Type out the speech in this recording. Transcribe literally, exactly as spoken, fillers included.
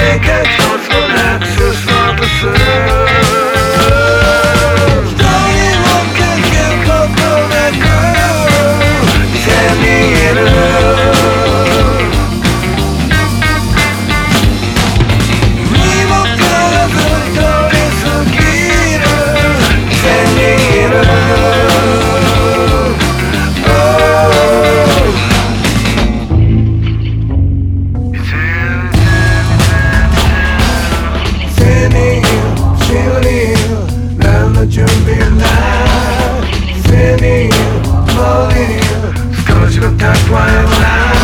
何か一つもなくすそうとする一人もかけることなく店にいるにもからず通り過ぎる店にいる何の準備もない背にもりに少しの蓄えもない